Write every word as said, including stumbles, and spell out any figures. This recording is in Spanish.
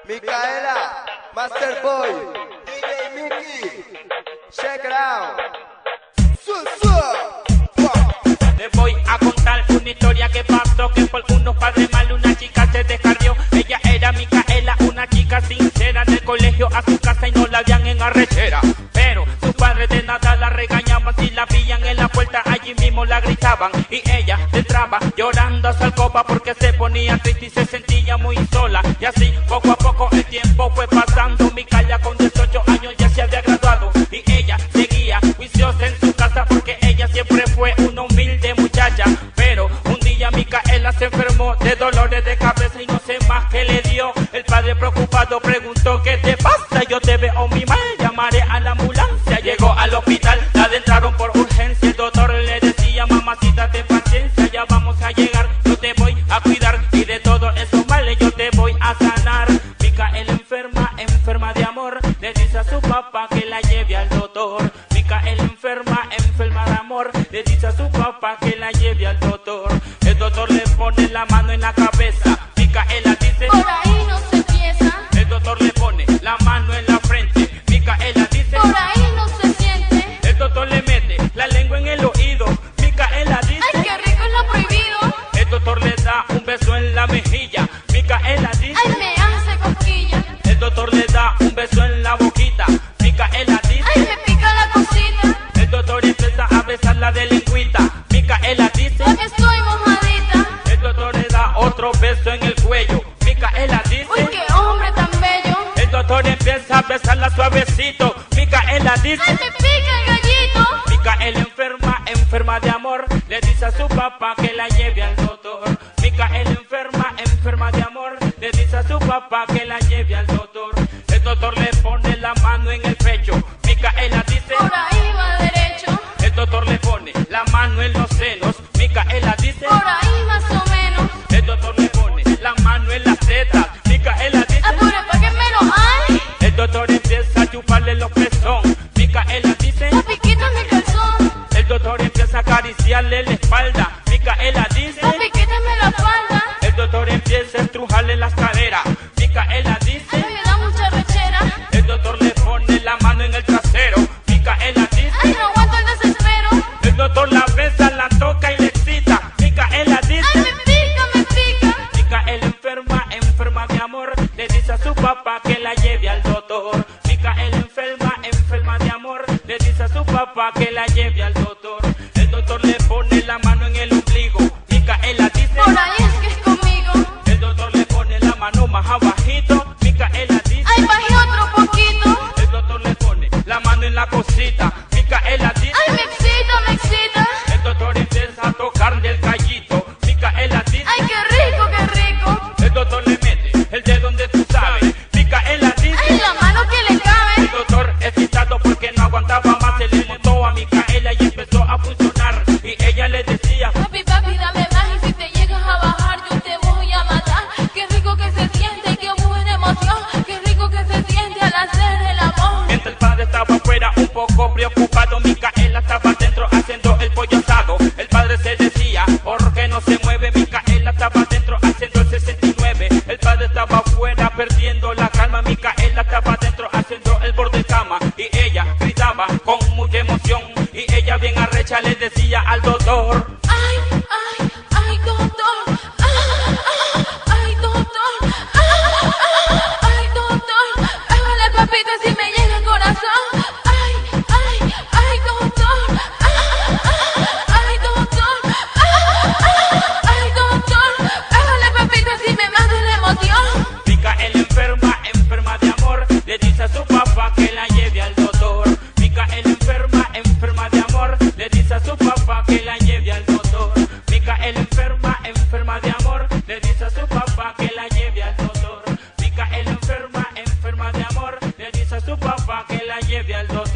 Micaela, Master Boy, D J Mickey, check it out. Su, su. Te voy a contar una historia que pasó, que por unos padres mal una chica se descarrió. Ella era Micaela, una chica sincera, del colegio a su casa y no la habían en arrechera. Pero sus padres de nada la regañaban, si la veían en la puerta allí mismo la gritaban. Y ella entraba llorando a su alcoba porque se ponía triste y se sentía muy sola. Y así poco a poco el tiempo fue pasando. Micaela con dieciocho años ya se había graduado y ella seguía juiciosa en su casa porque ella siempre fue una humilde muchacha. Pero un día Micaela se enfermó de dolores de cabeza y no sé más qué le dio. El padre preocupado preguntó: ¿qué te pasa? Yo te veo muy mal, llamaré a la ambulancia. Llegó al hospital, la adentraron por urgencia. El doctor le decía: mamacita, ten paciencia, ya vamos a llegar, yo te voy a cuidar y de todos esos males yo te voy a sanar. Micaela enferma, enferma de amor, le dice a su papá que la lleve al doctor. Micaela enferma, enferma de amor, le dice a su papá que la lleve al doctor. El doctor le pone la mano en la cabeza. Micaela dice: por ahí no se empieza. El doctor le pone la mano en la frente. Micaela dice: por ahí no se siente. El doctor le mete la lengua en el oído. Micaela dice: ay, qué rico es lo prohibido. El doctor le da un beso en la mejilla. Micaela dice: ay, me hace cosquilla. El doctor le da un beso en la boquita. Micaela dice: ay, me pica la cosita. El doctor empieza a besarla de lengüita. Micaela dice: porque estoy mojadita. El doctor le da otro beso en el cuello. Micaela dice: uy, qué hombre tan bello. El doctor empieza a besarla suavecito. Micaela dice: ay, me pica el gallito. Micaela enferma, enferma de amor, le dice a su papá que la lleve al doctor. Micaela enferma, enferma de amor, le dice a su papá que la lleve al doctor. El doctor le pone la mano en el pecho. Micaela dice: por ahí va derecho. El doctor le pone la mano en los senos. Micaela dice: por ahí más o menos. El doctor le pone la mano en las tetas. Micaela dice: apure pa' que me lo hay. El doctor empieza a chuparle los pezón. Micaela dice: papi, quítame el calzón. El doctor empieza a acariciarle la espalda. Micaela dice: papi, quítame la falda. El doctor empieza a estrujarle las caderas. Micaela dice: ay, me da mucha rechera. El doctor le pone la mano en el trasero. Micaela dice: ay, no aguanto el desespero. El doctor la besa, la toca y le excita. Micaela dice: ay, me pica, me pica. Micaela enferma, enferma de amor, le dice a su papá que la lleve al doctor. Micaela enferma, enferma de amor, le dice a su papá que la lleve al doctor. El doctor le pone la mano en el ombligo. Micaela dice: por ahí es que es conmigo. El doctor le pone la mano más abajito. Micaela dice: ay, bajé otro poquito. El doctor le pone la mano en la cosita. Micaela dice: ay, me excita, me excita. El doctor empieza a tocarle el callito. Micaela dice: ay, qué rico, qué rico. El doctor le mete el dedo donde tú sabes. Micaela dice: ay, la mano que le cabe. El doctor excitado porque no aguantaba más, se le montó a Micaela y empezó a funcionar. Y ella le decía: papi, papi, dame más y si te llegas a bajar yo te voy a matar. Qué rico que se siente y qué buena emoción. Qué rico que se siente al hacer el amor. Mientras el padre estaba afuera un poco preocupado, Micaela estaba adentro haciendo el pollo asado. El padre se decía: ¿por qué no se mueve? Micaela estaba adentro haciendo el sesenta y nueve. El padre estaba afuera perdiendo la calma. Micaela estaba adentro haciendo el borde cama. Y ella gritaba con mucha emoción. Y ella bien arrecha le decía al doctor: ay, ay, ay, doctor. Ah, ah, ay, doctor. Ah, ah, ay, doctor. Hágale, papito, si me llega el corazón. Ay, ay, ay, doctor. Ah, ah, ay, doctor. Ah, ah, ay, doctor. Hágale, papito, si me mata la emoción. Micaela enferma, enferma de amor, le dice a su papá que la lleve al doctor. Micaela enferma, enferma de amor, le dice a su papá que la lleve al doctor. Micaela enferma, enferma de amor, le dice a su papá que la lleve al doctor. Micaela enferma, enferma de amor, le dice a su papá que la lleve al doctor.